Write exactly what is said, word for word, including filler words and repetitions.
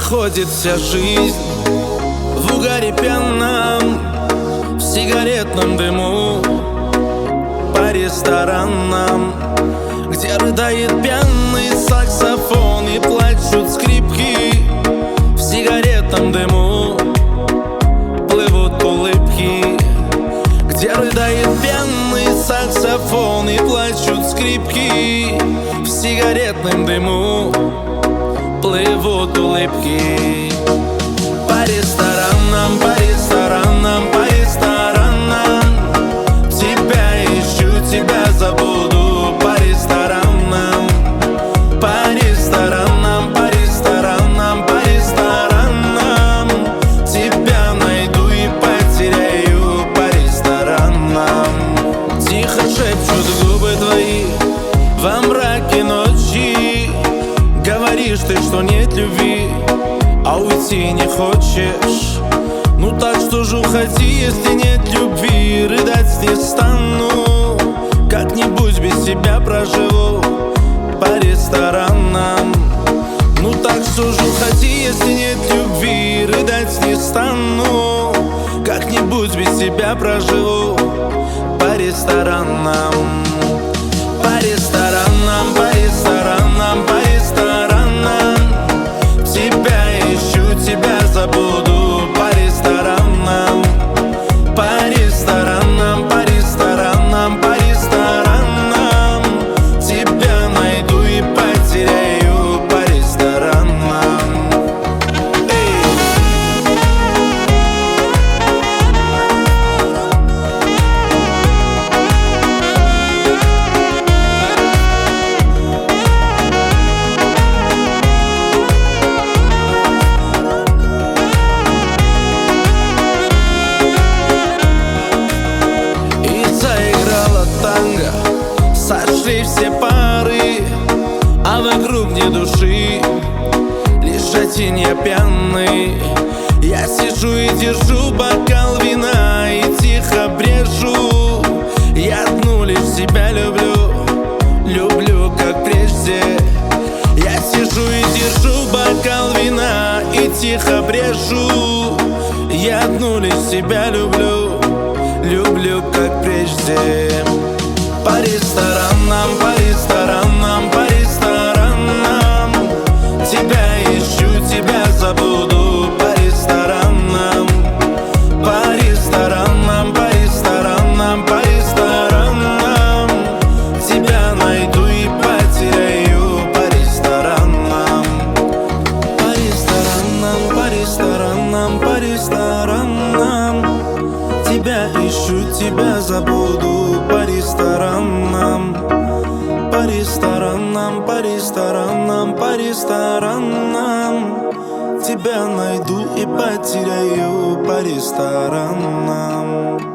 проходит вся жизнь в угаре пьяном, в сигаретном дыму, по ресторанам, где рыдает пьяный саксофон и плачут скрипки. В сигаретном дыму плывут улыбки, где рыдает пьяный саксофон и плачут скрипки. В сигаретном дыму плывут улыбки. По ресторанам, по ресторанам, по ресторанам тебя ищу, тебя забуду. По ресторанам, по ресторанам, по ресторанам, по ресторанам тебя найду и потеряю. По ресторанам тихо шепчут губы твои во мраке ночи. Говоришь ты, что нет любви, а уйти не хочешь. Ну так что же уходи, если нет любви. Рыдать не стану, как-нибудь без тебя проживу. По ресторанам. Ну так что же уходи, если нет любви. Рыдать не стану, как-нибудь без тебя проживу. По ресторанам. По ресторанам, по ресторанам, по ресторанам тебя ищу, тебя забуду. По ресторанам, по ресторанам, по ресторанам, по ресторанам тебя найду и потеряю. По ресторанам. Сошли все пары, а вокруг ни души, лишь один я пьяный. Я сижу и держу бокал вина и тихо брежу. Я одну лишь себя люблю, люблю как прежде. Я сижу и держу бокал вина и тихо брежу. Я одну лишь себя люблю, люблю как прежде. По ресторанам, по ресторанам, по ресторанам тебя ищу, тебя забуду. По ресторанам, по ресторанам, по ресторанам, по ресторанам тебя найду и потеряю. По ресторанам. По ресторанам, по ресторанам, по ресторанам тебя ищу, тебя забуду. По ресторанам, по ресторанам, по ресторанам, по ресторанам тебя найду и потеряю. По ресторанам.